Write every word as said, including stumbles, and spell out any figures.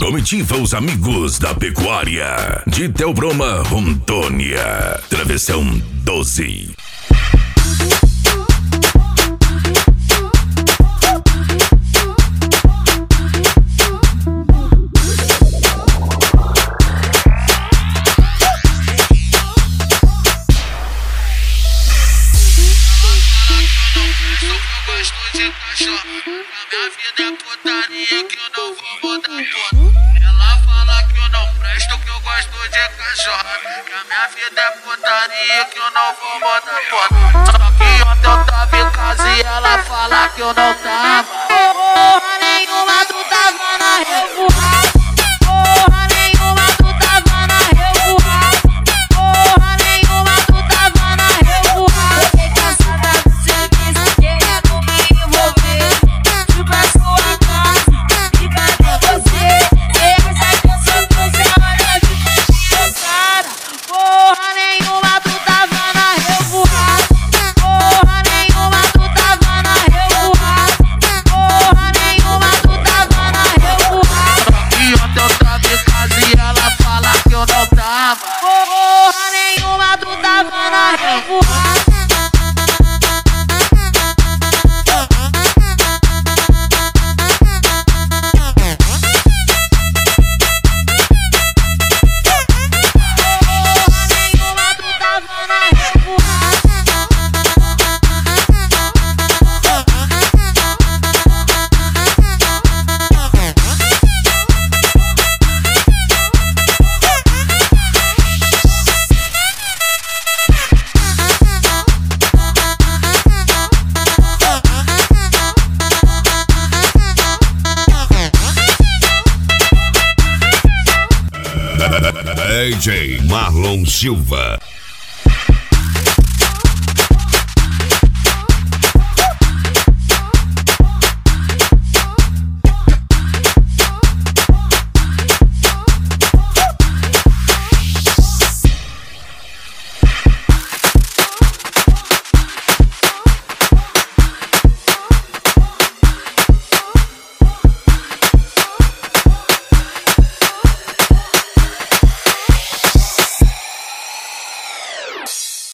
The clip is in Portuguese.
Comitiva Os Amigos da Pecuária de Theobroma, Rondônia. Travessão doze. Minha vida é putaria que eu não vou mudar ponto. Ela fala que eu não presto, que eu gosto de cachorro. Que a minha vida é putaria que eu não vou mudar ponto. Só que ontem eu tava em casa e ela fala que eu não tava. Porra nenhuma, tu tava na revoada. Porra nenhuma, tu tava na revoada. Porra nenhuma, tu tava na revoada. Fiquei cansada do serviço, querendo me envolver. Fui pra sua casa e cadê você? Você acha que eu sou trouxa, olha de cansada. Porra nenhuma, tu tava na revoada. Porra nenhuma, tu tava na revoada. Porra nenhuma, tu tava na revoada. E ontem eu tava em casa e ela fala que eu não tava. Porra nenhuma, tu tava na revoada. D J Marlon Silva.